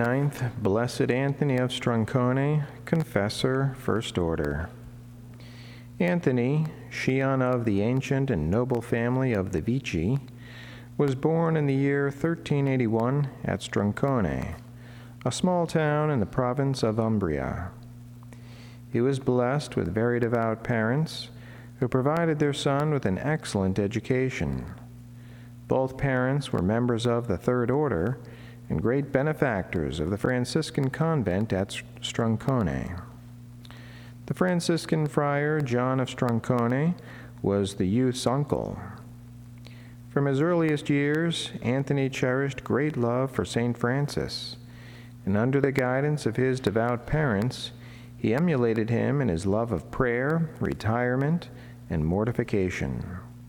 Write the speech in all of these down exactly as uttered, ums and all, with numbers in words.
twenty-ninth, Blessed Anthony of Strancone, Confessor, First Order. Anthony, scion of the ancient and noble family of the Vici, was born in the year thirteen eighty-one at Strancone, a small town in the province of Umbria. He was blessed with very devout parents who provided their son with an excellent education. Both parents were members of the Third Order and great benefactors of the Franciscan convent at Strancone. The Franciscan friar John of Strancone was the youth's uncle. From his earliest years, Anthony cherished great love for Saint Francis, and under the guidance of his devout parents, he emulated him in his love of prayer, retirement, and mortification.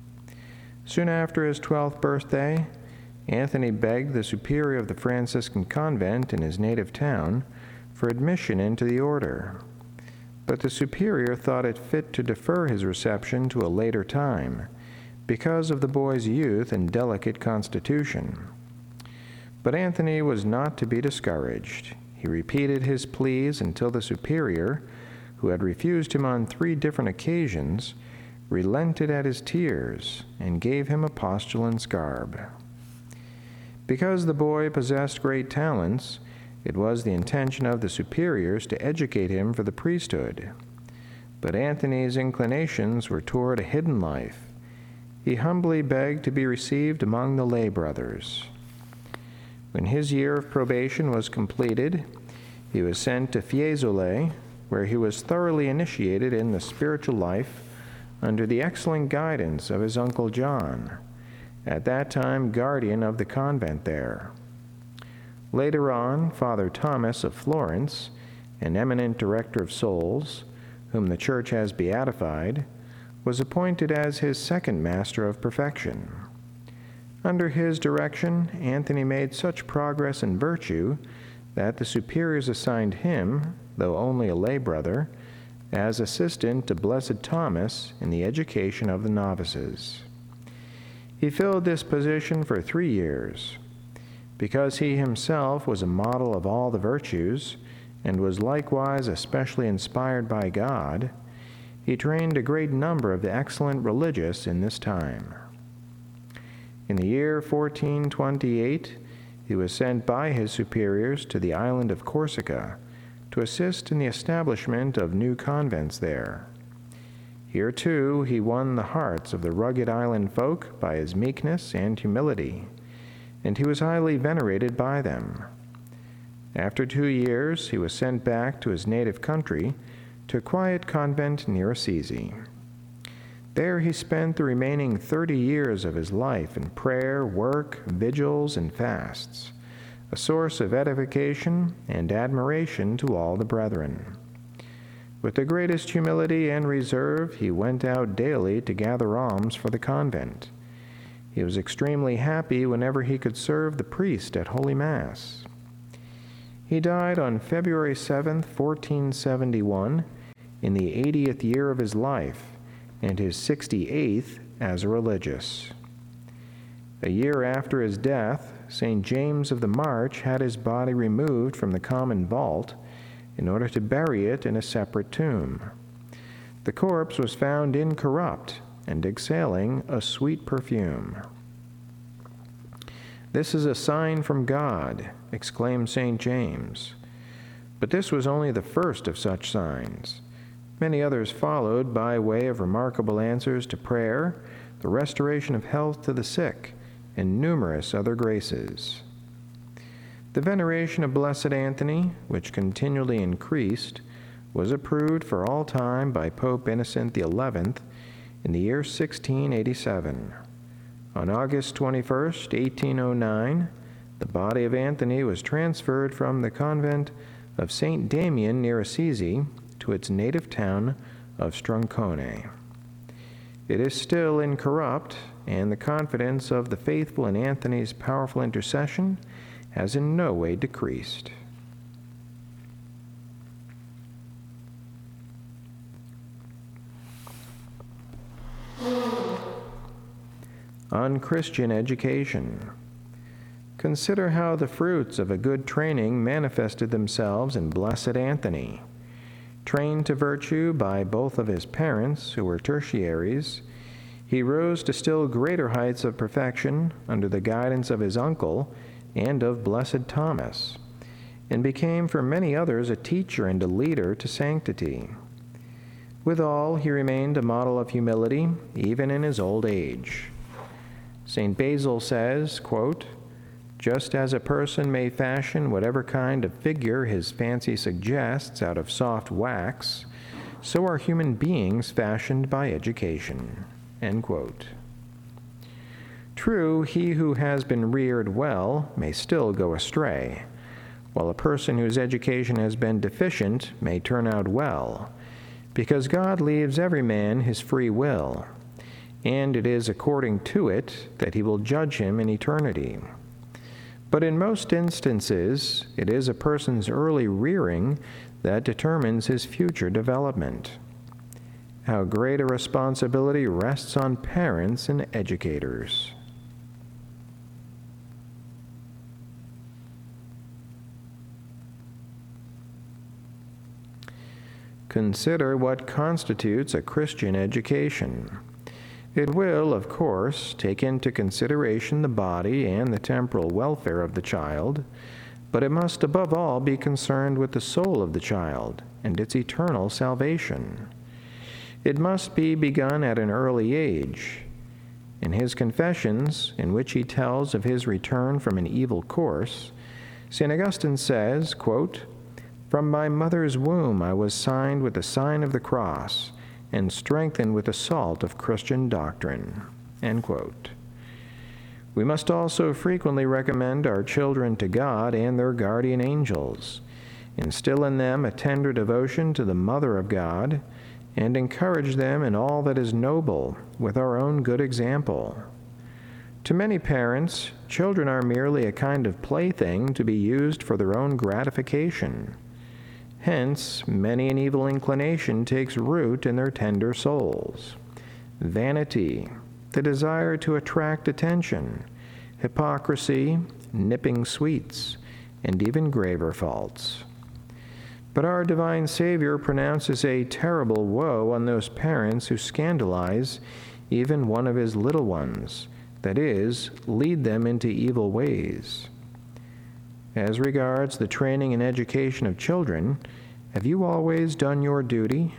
Soon after his twelfth birthday, Anthony begged the superior of the Franciscan convent in his native town for admission into the order, but the superior thought it fit to defer his reception to a later time because of the boy's youth and delicate constitution. But Anthony was not to be discouraged. He repeated his pleas until the superior, who had refused him on three different occasions, relented at his tears and gave him a postulan's garb. Because the boy possessed great talents, it was the intention of the superiors to educate him for the priesthood. But Anthony's inclinations were toward a hidden life. He humbly begged to be received among the lay brothers. When his year of probation was completed, he was sent to Fiesole, where he was thoroughly initiated in the spiritual life under the excellent guidance of his uncle John, at that time guardian of the convent there. Later on, Father Thomas of Florence, an eminent director of souls, whom the Church has beatified, was appointed as his second master of perfection. Under his direction, Anthony made such progress in virtue that the superiors assigned him, though only a lay brother, as assistant to Blessed Thomas in the education of the novices. He filled this position for three years. Because he himself was a model of all the virtues and was likewise especially inspired by God, he trained a great number of the excellent religious in this time. In the year fourteen twenty-eight, he was sent by his superiors to the island of Corsica to assist in the establishment of new convents there. Here, too, he won the hearts of the rugged island folk by his meekness and humility, and he was highly venerated by them. After two years, he was sent back to his native country to a quiet convent near Assisi. There he spent the remaining thirty years of his life in prayer, work, vigils, and fasts, a source of edification and admiration to all the brethren. With the greatest humility and reserve, he went out daily to gather alms for the convent. He was extremely happy whenever he could serve the priest at Holy Mass. He died on February seventh, fourteen seventy-one, in the eightieth year of his life, and his sixty-eighth as a religious. A year after his death, Saint James of the March had his body removed from the common vault in order to bury it in a separate tomb. The corpse was found incorrupt and exhaling a sweet perfume. "This is a sign from God," exclaimed Saint James. But this was only the first of such signs. Many others followed by way of remarkable answers to prayer, the restoration of health to the sick, and numerous other graces. The veneration of Blessed Anthony, which continually increased, was approved for all time by Pope Innocent the eleventh in the year sixteen eighty-seven. On August twenty-first, eighteen oh nine, the body of Anthony was transferred from the convent of Saint Damian near Assisi to its native town of Strancone. It is still incorrupt, and the confidence of the faithful in Anthony's powerful intercession has in no way decreased. On Christian education. consider how the fruits of a good training manifested themselves in Blessed Anthony. Trained to virtue by both of his parents, who were tertiaries, he rose to still greater heights of perfection under the guidance of his uncle and of Blessed Thomas, and became for many others a teacher and a leader to sanctity. Withal, he remained a model of humility even in his old age. Saint Basil says, quote, "Just as a person may fashion whatever kind of figure his fancy suggests out of soft wax, so are human beings fashioned by education." End quote. True, he who has been reared well may still go astray, while a person whose education has been deficient may turn out well, because God leaves every man his free will, and it is according to it that he will judge him in eternity. But in most instances, it is a person's early rearing that determines his future development. How great a responsibility rests on parents and educators. Consider what constitutes a Christian education. It will, of course, take into consideration the body and the temporal welfare of the child, but it must above all be concerned with the soul of the child and its eternal salvation. It must be begun at an early age. In his Confessions, in which he tells of his return from an evil course, Saint Augustine says, quote, "From my mother's womb I was signed with the sign of the cross, and strengthened with the salt of Christian doctrine." End quote. We must also frequently recommend our children to God and their guardian angels, instill in them a tender devotion to the Mother of God, and encourage them in all that is noble with our own good example. To many parents, children are merely a kind of plaything to be used for their own gratification. Hence, many an evil inclination takes root in their tender souls. Vanity, the desire to attract attention, hypocrisy, nipping sweets, and even graver faults. But our divine Savior pronounces a terrible woe on those parents who scandalize even one of his little ones, that is, lead them into evil ways. As regards the training and education of children, have you always done your duty?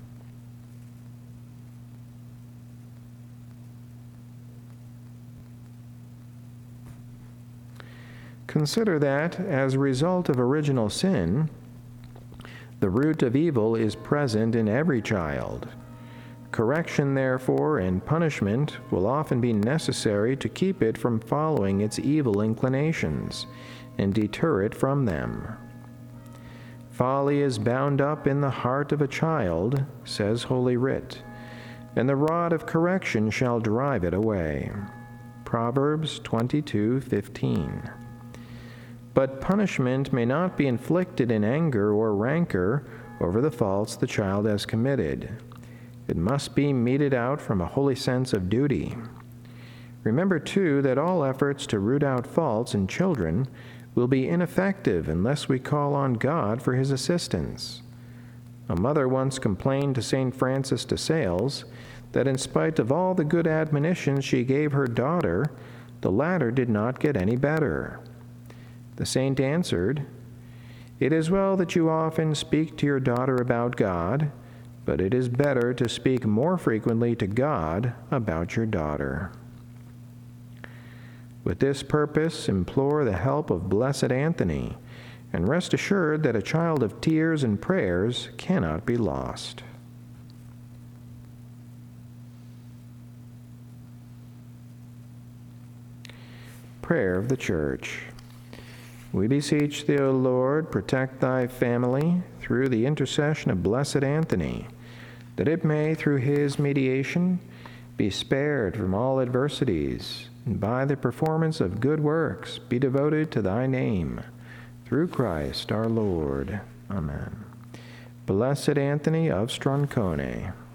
Consider that, as a result of original sin, the root of evil is present in every child. Correction, therefore, and punishment will often be necessary to keep it from following its evil inclinations and deter it from them. Folly is bound up in the heart of a child, says Holy Writ, and the rod of correction shall drive it away. Proverbs twenty-two fifteen. But punishment may not be inflicted in anger or rancor over the faults the child has committed. It must be meted out from a holy sense of duty. Remember, too, that all efforts to root out faults in children will be ineffective unless we call on God for his assistance. A mother once complained to Saint Francis de Sales that in spite of all the good admonitions she gave her daughter, the latter did not get any better. The saint answered, "It is well that you often speak to your daughter about God, but it is better to speak more frequently to God about your daughter." With this purpose, implore the help of Blessed Anthony, and rest assured that a child of tears and prayers cannot be lost. Prayer of the Church. We beseech thee, O Lord, protect thy family through the intercession of Blessed Anthony, that it may, through his mediation, be spared from all adversities, and by the performance of good works be devoted to thy name, through Christ our Lord. Amen. Blessed Anthony of Strancone.